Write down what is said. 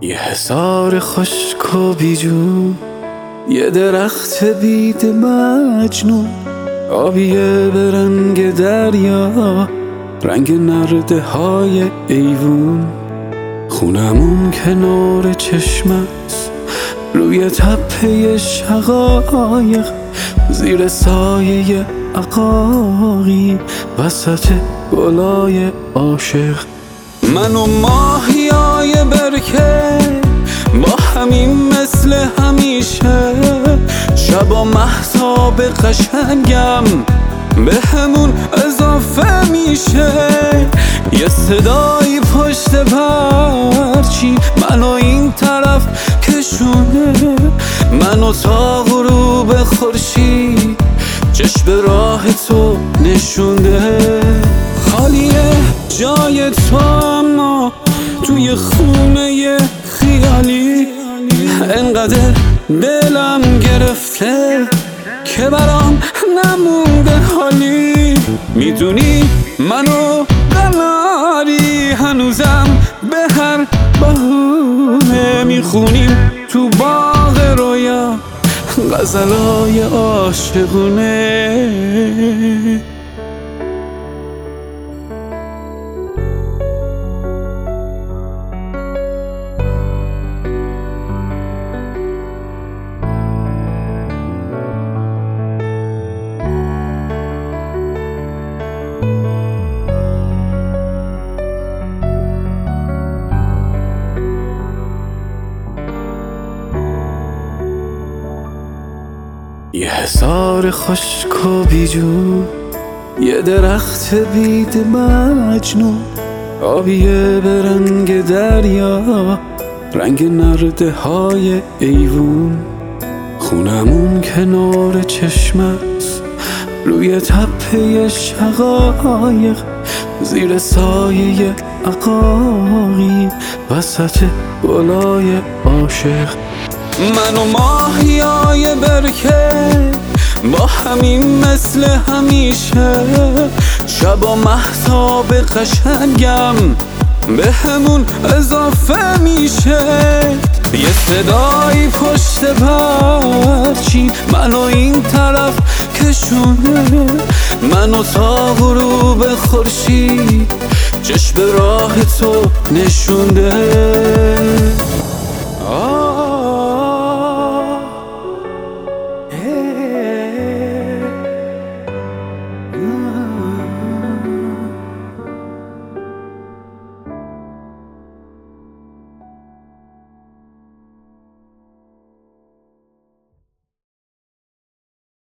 یه حصار خشک و بیجون، یه درخت بید مجنون، آبیه به رنگ دریا، رنگ نرده های ایوون. خونمون کنار چشمت، روی تپه شقایق، زیر سایه عقاقی، وسط گلای عاشق. من و ماهیای برکه با همین مثل همیشه، شبا مهتاب قشنگم به همون اضافه میشه. یه صدایی پشت پرچین منو این طرف کشونه، منو تا غروب خورشید چشم راه تو نشونده. خالیه جای تو اما توی خونه خیالی، انقدر دلم گرفته که برام نمونده حالی. میدونی منو دلاری، هنوزم به هر بهونه میخونیم تو باغ رویا غزلای عاشقونه. یه حصار خشک و بیجون، یه درخت بید مجنون، آبیه به رنگ دریا، رنگ نرده های ایوون. خونمون کنار چشمت، روی تپه شقایق، زیر سایه عقاقی، وسط گلای عاشق. من و ماهیای برکه با همین مثل همیشه، شبا مهتاب قشنگم به همون اضافه میشه. یه صدایی پشت پرچین منو این طرف کشونه، منو تا غروب خورشید چشم راه تو نشونده.